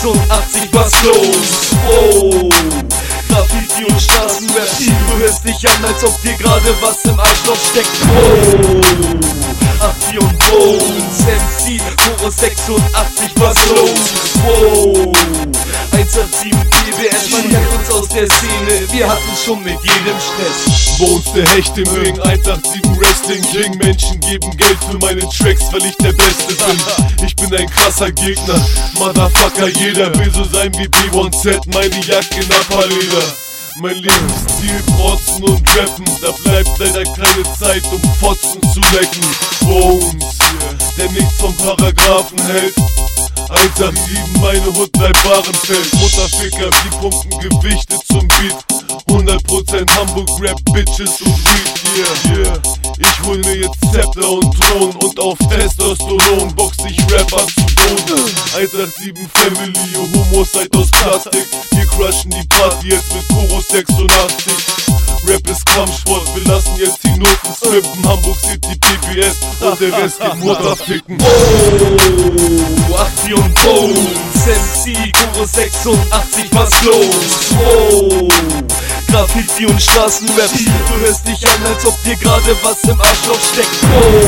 86, was los? Oh, Graffiti und Straßenrap, du hörst dich an, als ob dir gerade was im Arschloch steckt. Oh, 84 und Bones, MC, Chorus 86, was los? Oh, 187 PBS, man kennt uns aus der Szene, wir hatten schon mit jedem Stress. Bones, der Hecht im Ring, 187 Wrestling King. Menschen geben Geld für meine Tracks, weil ich der Beste bin. Ich bin ein krasser Gegner, Motherfucker, jeder will so sein wie B1Z, meine Jacke in Apparleder. Mein Lebensstil, Protzen und Rappen, da bleibt leider keine Zeit, um Fotzen zu lecken. Bones, der nichts vom Paragraphen hält. 187, meine Hut bleibt Bahrenfeld. Mutterficker, die pumpen Gewichte zum Beat. 100% Hamburg-Rap, Bitches und Weed, yeah. Ich hol mir jetzt Zepter und Thron und auf Testosteron box ich Rapper zu Boden. 187 Family, Homos-Seid aus Plastik. Wir crushen die Party jetzt mit Chorus 86. Rap ist Kampfsport, wir lassen jetzt die Noten strippen. Hamburg City PBS und der Rest geht Mutterficken. Oh, 84 und Bones, MC, Chorus 86, was los? Oh, Graffiti und Straßenrap, du hörst dich an, als ob dir gerade was im Arschloch steckt.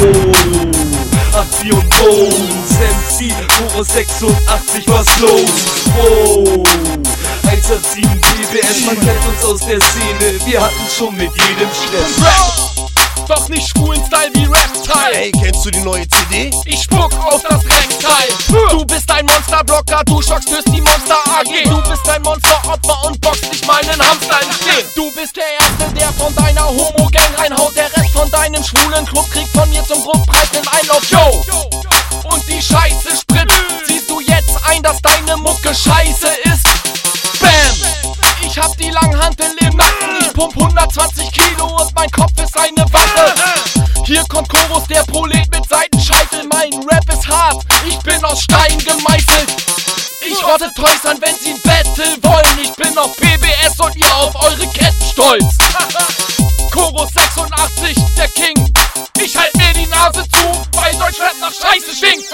Oh, 84 und Bones, MC, Chorus 86, was los? Oh, 187 PBS, man kennt uns aus der Szene, wir hatten schon mit jedem Stress. Rap, doch nicht schwulen Style wie Rap-Teil. Ey, kennst du die neue CD? Ich spuck auf das Dreckteil. Du bist ein Monsterblocker, du schockst fürs die Monster AG. Du bist ein Monsteropfer und boxt dich meinen Hamster im Stehen. Du bist der Erste, der von deiner Homo-Gang reinhaut. Der Rest von deinem schwulen Club kriegt von mir zum Druckpreis den Einlauf. Yo! Und die Scheiße spritzt. Siehst du jetzt ein, dass deine Mucke scheiße ist? Bam! Ich hab die Langhantel im Nacken. Ich pump 120 Kilo und mein Kopf ist eine Waffe. Hier kommt Chorus, der Prolet mit Seitenscheitel. Mein Rap ist hart, ich bin aus Stein gemeißelt. Ich rotte Toys an, wenn sie ein Battle wollen. Ich bin auf PBS und ihr auf eure Ketten stolz. Chorus 86, der King. Ich halt mir die Nase zu, weil Deutschrap nach Scheiße stinkt.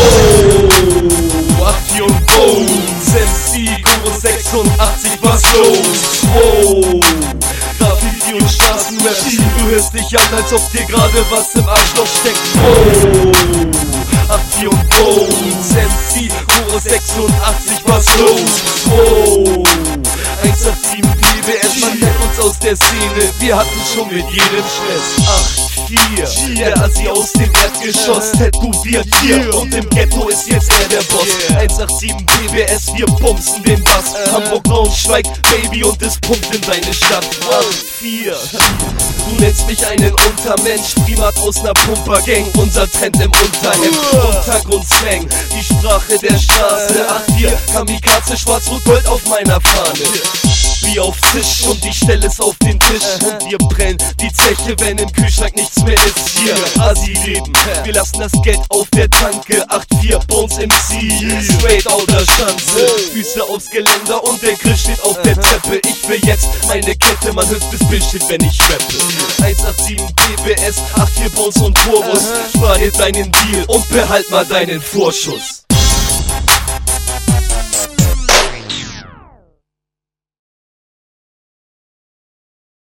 Oh, 84 und Bones, MC, Chorus 86, was los? Oh, Graffiti und Straßenrap, du hörst dich an, als ob dir gerade was im Arschloch steckt. Oh, 84 und Bones, MC, Chorus 86, was los? Oh, 187 PBS, man kennt uns aus der Szene, wir hatten schon mit jedem Stress. 84, der Assi aus dem Erdgeschoss, tätowiert hier und im Ghetto ist jetzt er der Boss. 187 PBS, wir bumsen den Bass. Hamburg, Braunschweig, Baby und es pumpt in deine Stadt. 84, du nennst mich einen Untermensch, Primat aus ner Pumpergang, unser Trend im Unterhemd. Untergrundslang, die Sprache der Straße. 84, Kamikaze, schwarz-rot-gold auf meiner Fahne. Wie auf Tisch und ich stell es auf den Tisch und wir brennen die Zeche, wenn im Kühlschrank nichts mehr ist. Hier, Assi-Leben, wir lassen das Geld auf der Tanke. 84, Bones MC, straight outer Stanze. Füße aufs Geländer und der Grill steht auf der Treppe. Ich will jetzt meine Kette, man hört bis Bullshit, wenn ich rappe. 187 PBS, 84 Bones und Chorus, spar dir deinen Deal und behalt mal deinen Vorschuss.